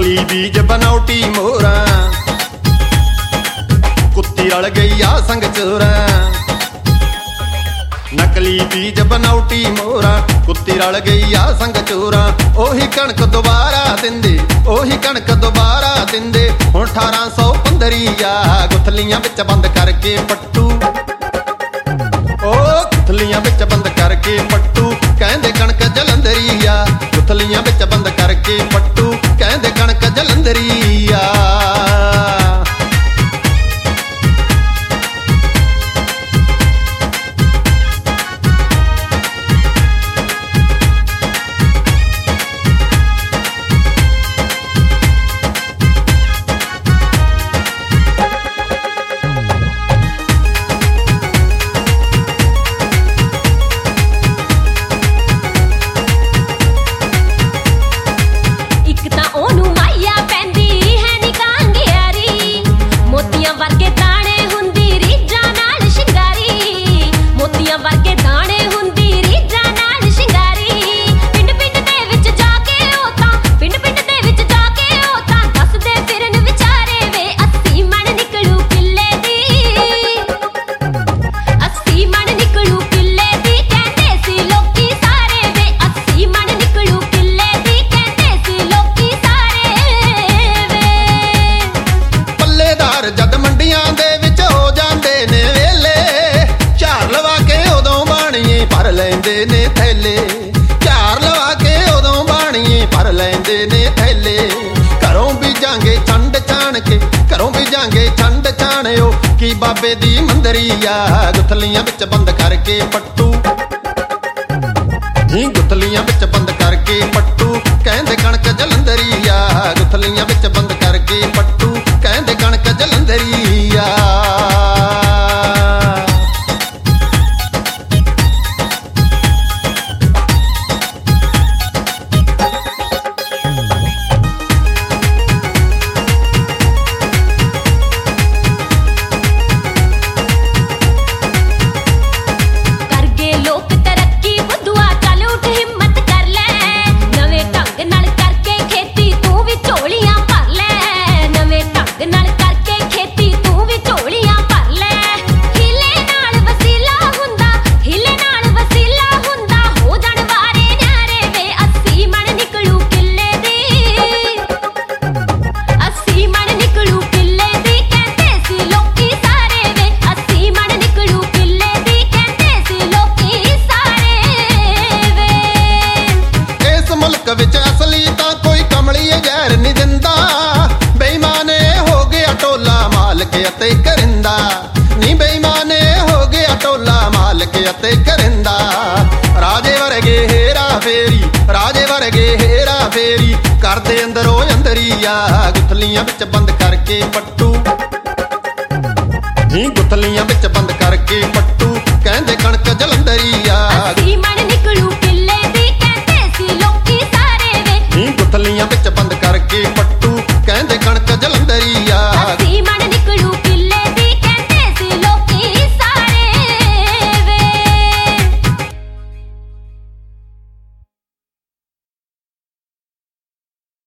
ਨਕਲੀ ਬੀਜ ਬਨਾਉਟੀ ਮੋਹਰਾਂ, ਕੁੱਤੀ ਰਲ ਗਈ ਆ ਸੰਗ ਚੋਰਾਂ। ਨਕਲੀ ਬੀਜ ਬਨਾਉਟੀ ਮੋਹਰਾਂ, ਕੁੱਤੀ ਰਲ ਗਈ ਆ ਸੰਗ ਚੋਰਾਂ। ਉਹੀ ਕਣਕ ਦੁਬਾਰਾ ਦਿੰਦੇ, ਉਹੀ ਕਣਕ ਦੁਬਾਰਾ ਦਿੰਦੇ। ਹੁਣ 1815 ਆ ਗੁੱਥਲੀਆਂ ਵਿੱਚ ਬੰਦ ਕਰਕੇ ਪੱਟੂ, ਉਹ ਗੁੱਥਲੀਆਂ ਵਿੱਚ ਬੰਦ ਕਰਕੇ ਪੱਟੂ। ਕਹਿੰਦੇ ਕਣਕ ਜਲੰਧਰੀ ਆ, ਗੁੱਥਲੀਆਂ ਵਿੱਚ ਬੰਦ ਕਰਕੇ ਪੱਟੂ। ਕਹਿੰਦੇ ਕਣਕ ਜਲੰਧਰੀ ਆ। ਜਦ ਮੰਡੀਆਂ ਦੇ ਵਿੱਚ ਹੋ ਜਾਂਦੇ ਨੇ ਵੇਲੇ, ਝਾਰ ਲਵਾ ਕੇ ਉਦੋਂ ਬਾਣੀਏ ਭਰ ਲੈਂਦੇ ਨੇ ਥੈਲੇ। ਝਾਰ ਲਵਾ ਕੇ ਉਦੋਂ ਬਾਣੀਏ ਭਰ ਲੈਂਦੇ ਨੇ ਥੈਲੇ। ਘਰੋਂ ਬੀਜਾਂਗੇ ਛੰਡ ਛਾਣ ਕੇ, ਘਰੋਂ ਬੀਜਾਂਗੇ ਛੰਡ ਛਾਣਿਓ। ਕੀ ਬਾਬੇ ਦੀ ਮੰਦਰੀ ਆ, ਗੁੱਥਲੀਆਂ ਵਿੱਚ ਬੰਦ ਕਰਕੇ ਪੱਟੂ, ਗੁੱਥਲੀਆਂ ਵਿੱਚ ਬੰਦ ਕਰਕੇ ਪੱਟੂ। ਕਹਿੰਦੇ ਕਣਕ ਜਲੰਧਰੀ ਆ, ਗੁੱਥਲੀਆਂ ਵਿੱਚ ਬੰਦ ਕਰਕੇ ਪੱਟੂ। ਕਹਿੰਦੇ ਕਣਕ ਜਲੰਧਰੀ ਆ। ਵਿੱਚ ਅਸਲੀ ਤਾਂ ਕੋਈ ਕਮਲੀ ਜ਼ਹਿਰ ਨਹੀਂ ਦਿੰਦਾ। ਬੇਈਮਾਨੇ ਹੋ ਗਿਆ ਟੋਲਾ ਮਾਲਕ ਅਤੇ ਕਰਿੰਦਾ, ਨੀ ਬੇਈਮਾਨੇ ਹੋ ਗਿਆ ਟੋਲਾ ਮਾਲਕ ਅਤੇ ਕਰਿੰਦਾ। ਰਾਜੇ ਵਰਗੇ ਹੇਰਾ ਫੇਰੀ, ਰਾਜੇ ਵਰਗੇ ਹੇਰਾ ਫੇਰੀ ਕਰਦੇ ਅੰਦਰੋਂ ਅੰਦਰੀ ਆ। ਗੁੱਥਲੀਆਂ ਵਿੱਚ ਬੰਦ ਕਰਕੇ ਪੱਟੂ, ਗੁੱਥਲੀਆਂ ਵਿੱਚ ਬੰਦ